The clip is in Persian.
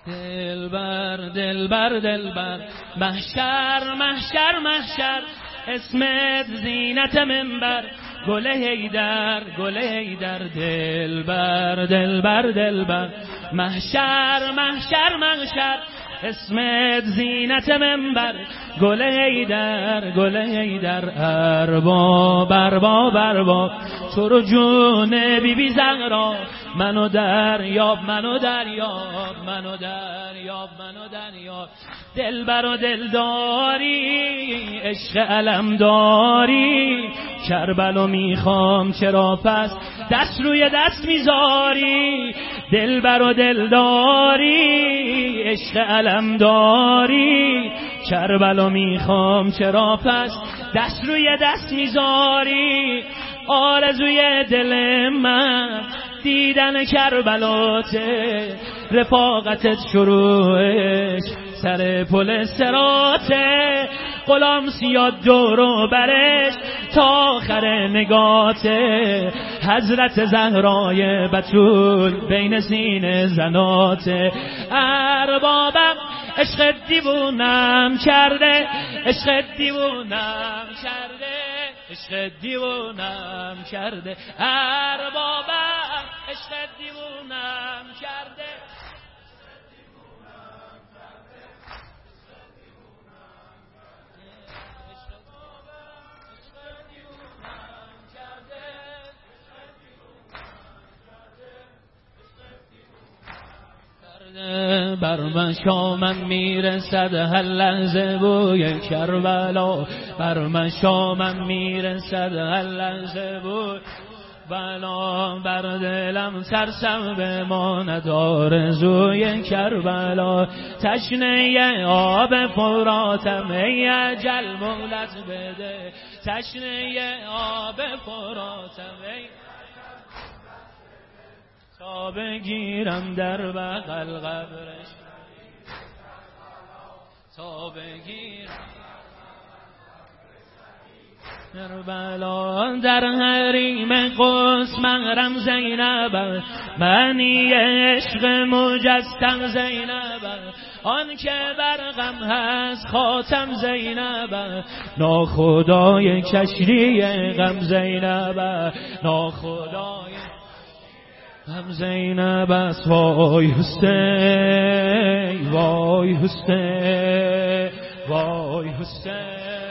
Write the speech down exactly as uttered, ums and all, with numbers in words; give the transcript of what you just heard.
دلبر دلبر دلبر محشر محشر محشر اسمت زینت منبر گل حیدر گل حیدر دلبر دلبر دلبر محشر محشر محشر اسمت زینت منبر گل حیدر گل حیدر ارباب ارباب ارباب تو رو جون بی بی زهرا منو دریاب منو دریاب منو دریاب منو دریاب دلبر و دلداری عشق علم داری کربلو میخوام چرا پس دست روی دست میذاری دلبر و دلداری عشق علم داری کربلو میخوام چرا پس دست روی دست میذاری آرزوی دل من دیدن کربلاته رفاقتت شروعش سر پل صراطه غلام سیاد دور و برش تا آخر نگاته حضرت زهرای بتول بین سینه زناته اربابم عشق دیوونم کرده عشق دیوونم کرده عشق دیوونم کرده اربابم عشق دیوونم کرده بر من شامم میرسد هر لحظه بوی کربلا بر من شامم میرسد هر لحظه بوی بلا بر دلم سرسم بماند آرزوی کربلا تشنه آب فراتم ای اجل مولت بده تشنه آب فراتم ای تا بگیرم در بغل قبرش تا بگیرم کربلا در حریم قدس محرم زینب معنی عشق مجسم زینب آن که برغم هست خاتم زینب ناخدای کشری غم زینب ناخدای غم زینب است وای حسین وای حسین وای حسین